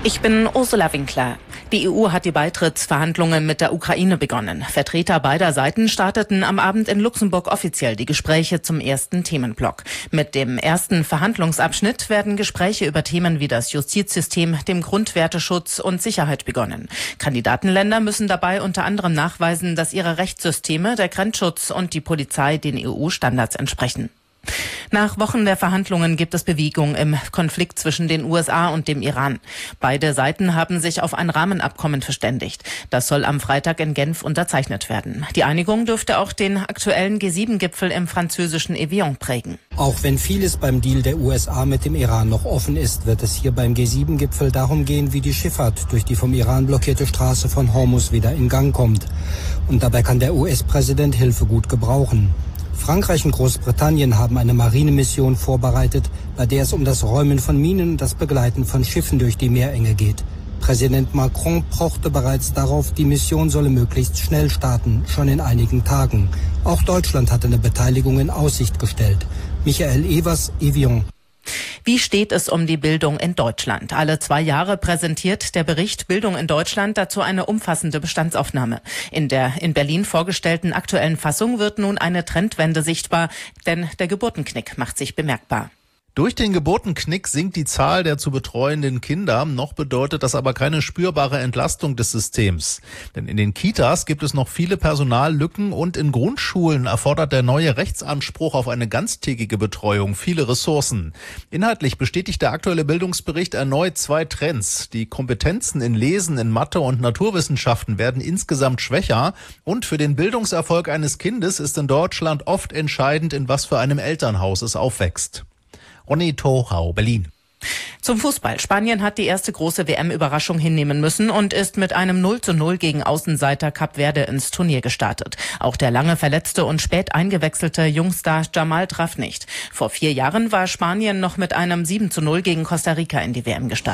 Ich bin Ursula Winkler. Die EU hat die Beitrittsverhandlungen mit der Ukraine begonnen. Vertreter beider Seiten starteten am Abend in Luxemburg offiziell die Gespräche zum ersten Themenblock. Mit dem ersten Verhandlungsabschnitt werden Gespräche über Themen wie das Justizsystem, dem Grundwerteschutz und Sicherheit begonnen. Kandidatenländer müssen dabei unter anderem nachweisen, dass ihre Rechtssysteme, der Grenzschutz und die Polizei den EU-Standards entsprechen. Nach Wochen der Verhandlungen gibt es Bewegung im Konflikt zwischen den USA und dem Iran. Beide Seiten haben sich auf ein Rahmenabkommen verständigt. Das soll am Freitag in Genf unterzeichnet werden. Die Einigung dürfte auch den aktuellen G7-Gipfel im französischen Evian prägen. Auch wenn vieles beim Deal der USA mit dem Iran noch offen ist, wird es hier beim G7-Gipfel darum gehen, wie die Schifffahrt durch die vom Iran blockierte Straße von Hormuz wieder in Gang kommt. Und dabei kann der US-Präsident Hilfe gut gebrauchen. Frankreich und Großbritannien haben eine Marinemission vorbereitet, bei der es um das Räumen von Minen und das Begleiten von Schiffen durch die Meerenge geht. Präsident Macron pochte bereits darauf, die Mission solle möglichst schnell starten, schon in einigen Tagen. Auch Deutschland hatte eine Beteiligung in Aussicht gestellt. Michael Evers, Evian. Wie steht es um die Bildung in Deutschland? Alle 2 Jahre präsentiert der Bericht Bildung in Deutschland dazu eine umfassende Bestandsaufnahme. In der in Berlin vorgestellten aktuellen Fassung wird nun eine Trendwende sichtbar, denn der Geburtenknick macht sich bemerkbar. Durch den Geburtenknick sinkt die Zahl der zu betreuenden Kinder. Noch bedeutet das aber keine spürbare Entlastung des Systems. Denn in den Kitas gibt es noch viele Personallücken und in Grundschulen erfordert der neue Rechtsanspruch auf eine ganztägige Betreuung viele Ressourcen. Inhaltlich bestätigt der aktuelle Bildungsbericht erneut 2 Trends. Die Kompetenzen in Lesen, in Mathe und Naturwissenschaften werden insgesamt schwächer. Und für den Bildungserfolg eines Kindes ist in Deutschland oft entscheidend, in was für einem Elternhaus es aufwächst. Ronny Torau, Berlin. Zum Fußball. Spanien hat die erste große WM-Überraschung hinnehmen müssen und ist mit einem 0:0 gegen Außenseiter Kap Verde ins Turnier gestartet. Auch der lange verletzte und spät eingewechselte Jungstar Jamal traf nicht. Vor 4 Jahren war Spanien noch mit einem 7:0 gegen Costa Rica in die WM gestartet.